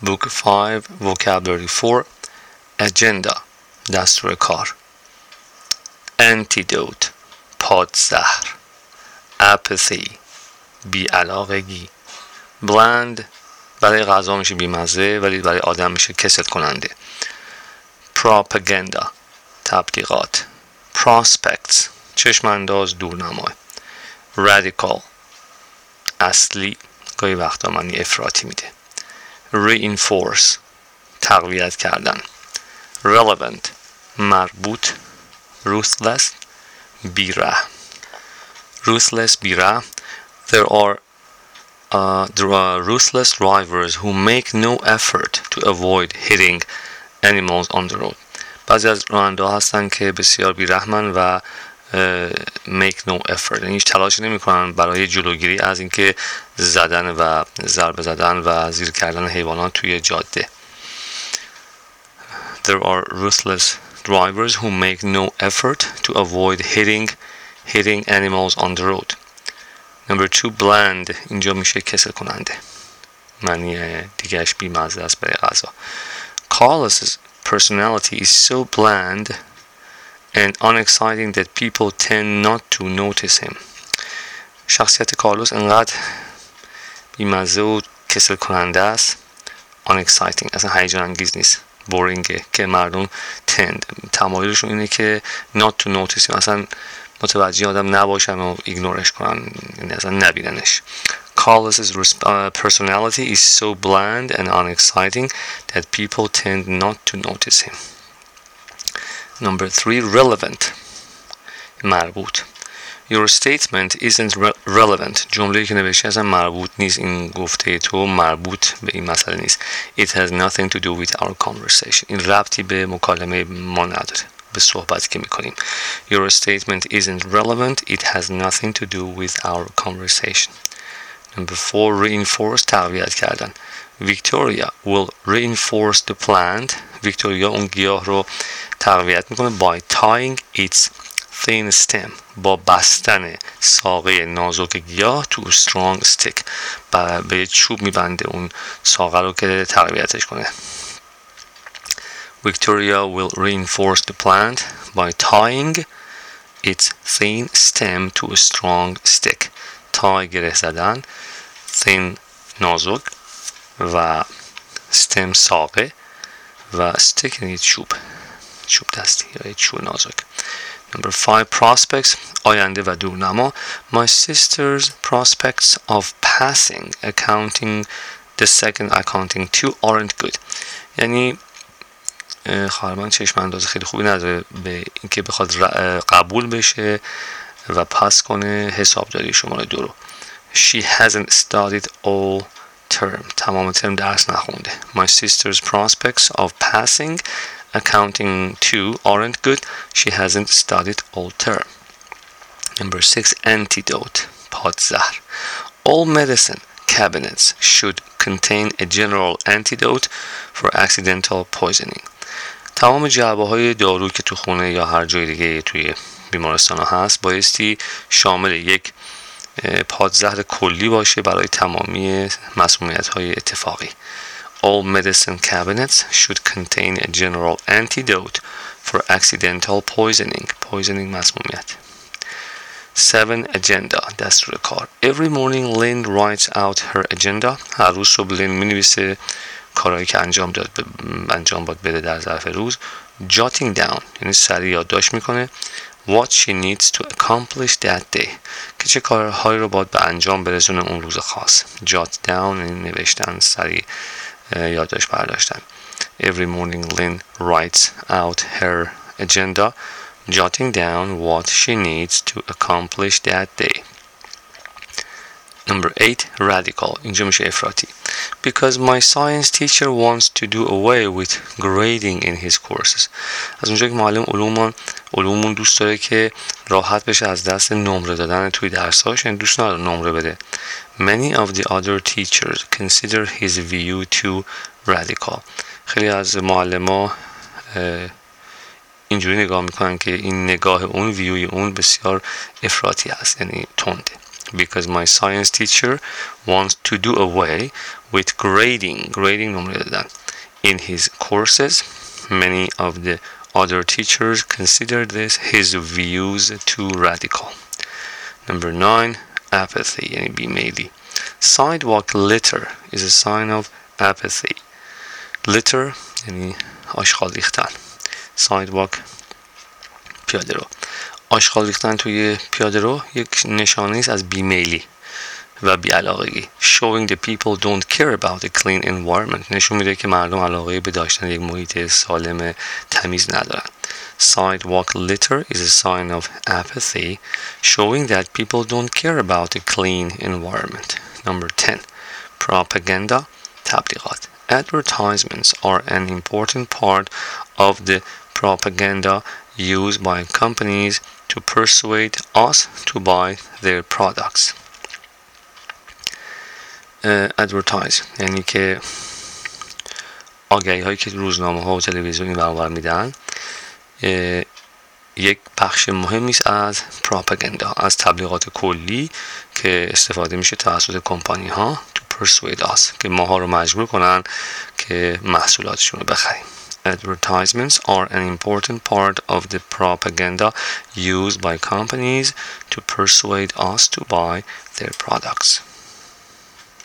Book 5 Vocabulary 4 Agenda دستور کار Antidote پادزهر Apathy بی‌علاقگی Bland برای غذا میشه بی‌مزه ولی برای آدم میشه کسل کننده Propaganda تبلیغات Prospects چشمانداز دورنمای Radical اصلی گاهی وقتا معنی افراطی میده Reinforce تقویت کردن Relevant مربوط Ruthless بی‌رحم Ruthless بی‌رحم There are ruthless drivers who make no effort to avoid hitting animals on the road. بعضی از راننده ها هستن که بسیار بی‌رحمن و make no effort یعنی هیچ تلاشی نمی‌کنن برای جلوگیری از اینکه زدن و ضربه زدن و زیر کردن حیوانات توی جاده. There are ruthless drivers who make no effort to avoid hitting animals on the road. Number 2 bland اینجا میشه کسل کننده معنی دیگهش بی‌مزه است برای غذا. Carlos's personality is so bland and unexciting that people tend not to notice him. شخصیت کارلوس انقدر بی‌مزه و کسل کننده است unexciting اصلا هیجان انگیز نیست بورینگه که مردم تمایلشون اینه که not to notice him اصلا متوجه آدم نباشن و ایگنورش کنن یعنی اصلا نبیننش. Carlos's personality is so bland and unexciting that people tend not to notice him. Number 3 relevant مربوط Your statement isn't relevant جمله‌ای که نوشته اصلا مربوط نیست این گفته تو مربوط به این مسئله نیست. It has nothing to do with our conversation این ربطی به مکالمه ما نداره به صحبتی که میکنیم. Your statement isn't relevant it has nothing to do with our conversation. Number 4 reinforce تقویت کردن Victoria will reinforce the plant Victoria اون گیاه رو تقویت میکنه by tying its thin stem با بستن ساقه نازک گیاه to a strong stick به چوب میبنده اون ساقه رو که تقویتش کنه. Victoria will reinforce the plant by tying its thin stem to a strong stick. tie گره زدن thin نازک و stem ساقه و stick یعنی چوب دستی یا چوب نازک. Number 5 prospects آینده و دورنما My sister's prospects of passing accounting the second accounting 2 aren't good یعنی خواهر من چشم انداز خیلی خوبی نداره به اینکه بخواد قبول بشه و پس کنه حسابداری شماره 2 رو. She hasn't studied all term تمام ترم درس نخونده. My sister's prospects of passing accounting 2 aren't good. She hasn't studied all term. Number 6 antidote پادزهر All medicine cabinets should contain a general antidote for accidental poisoning. تمام جعبه های دارو که تو خونه یا هر جای دیگه توی بیمارستان ها هست بایستی شامل یک پادزهر کلی باشه برای تمامی مسمومیت های اتفاقی. All medicine cabinets should contain a general antidote for accidental poisoning مسمومیت. 7 agenda دستور کار Every morning Lynn writes out her agenda هر روز صبح لین می نویسه کارهایی که انجام باید بده در ظرف روز. Jotting down یعنی سریع یادداشت میکنه what she needs to accomplish that day که چه کارهایی رو باید به انجام برسونه اون روز خاص. Jot down یعنی نوشتن سریع یادداشت برداشتن. Every morning Lynn writes out her agenda jotting down what she needs to accomplish that day. Number 8 radical اینجا میشه افراطی Because my science teacher wants to do away with grading in his courses از اونجا که معلم علومون دوست داره که راحت بشه از دست نمره دادن توی درساش یعنی دوست نداره نمره بده. Many of the other teachers consider his view too radical خیلی از معلم‌ها اینجوری نگاه میکنن که این نگاه اون ویوی اون بسیار افراطی است یعنی تنده. because my science teacher wants to do away with grading نمره دادن in his courses. Many of the other teachers consider his views too radical. Number 9, apathy یعنی بیمیلی. Sidewalk litter is a sign of apathy. Litter یعنی آشغال ریختن. Sidewalk پیاده رو. آشغال ریختن توی پیاده رو یک نشانه است از بیمیلی و بیعلاقگی. Showing the people don't care about a clean environment نشون میده که مردم علاقه به داشتن یک محیط سالم تمیز ندارن. Sidewalk litter is a sign of apathy, showing that people don't care about a clean environment. Number 10. Propaganda, تبلیغات. Advertisements are an important part of the propaganda used by companies to persuade us to buy their products. Advertise یعنی که آگهی هایی که روزنامه ها و تلویزیون این برابر میدن یک بخش مهمی است از پروپاگاندا، از تبلیغات کلی که استفاده میشه توسط کمپانی ها to persuade us که ماها رو مجبور کنن که محصولاتشون رو بخریم. Advertisements are an important part of the propaganda used by companies to persuade us to buy their products.